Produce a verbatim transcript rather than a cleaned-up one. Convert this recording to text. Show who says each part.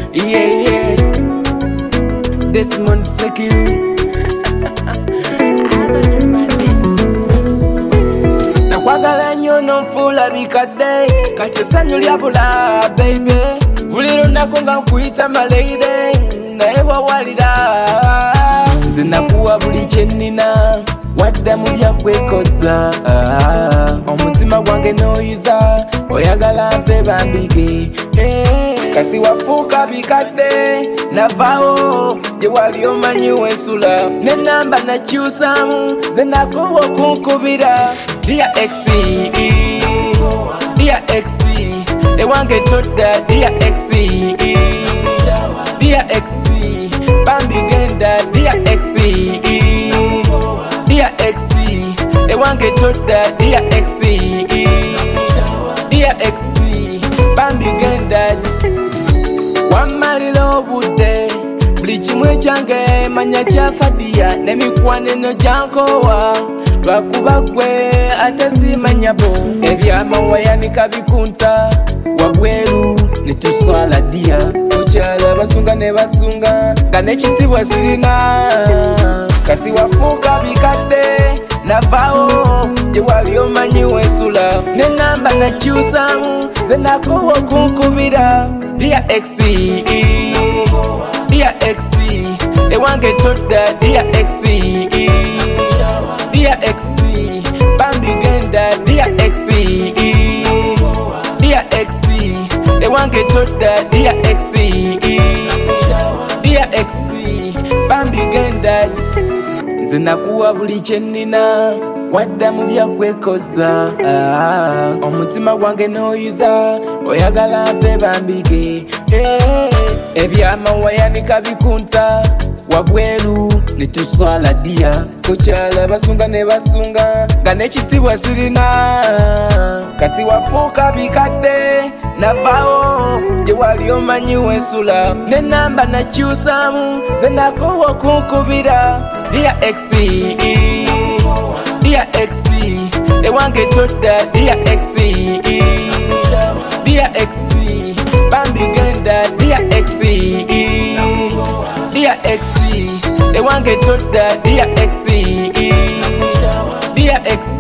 Speaker 1: Yeah, yeah. Desmond Sekiru. Nakwagala nnyo n'onfuula bikadde kati essanyu lyabula baby buli lunaku nga nkuyita my lady naye wawalira nze nakuwa buli kye nnina wadda mu byakwekoza omutima gwange n'oyuza oyagala nfe bambike kati wafuuka bikadde navaawo gye wali omanyi wensula n'ennamba nakyusaamu ze nakuwa okunkubira Dear Exie, Dear Exie, ewange todda Dear Exie, Dear Exie, bambi genda Dear Exie, Dear Exie, ewange todda Dear Exie, Dear Exie, bambi genda wammalira obudde buli kimu ekyange manya kyafadiya n'emikwano eno gyankowa lwakuba gwe ate simanyabo ebyamawayanika bikunta wabweru netuswala dia okyala basunga ne basunga nga n'ekitibwa sirina kati wafuuka bikadde navaawo gye wali omanyi wensula n'ennamba nakyusaamu ze nakowa okunkubira Dear Exie, Dear Exie, ewange todda Dear Exie, Dear Exie, bambi genda Dear Exie, Dear Exie, ewange todda Dear Exie, Dear Exie, bambi genda nze nakuwa buli kye nnina wadda mu byakwekoza omutima gwange n'oyuza oyagala nfe bambike ebyamawayanika bikunta wabweru netuswala dia kukyala basunga ne basunga nga n'ekitibwa sirina kati wafuuka bikadde navaawo gye wali omanyi wensula n'ennamba nakyusaamu ze nakowa okunkubira Dear Exie, Dear Exie, ewange todda Dear Exie, Dear Exie, bambi genda Dear Exie, Dear Exie, ewange todda Dear Exie, Dear Exie.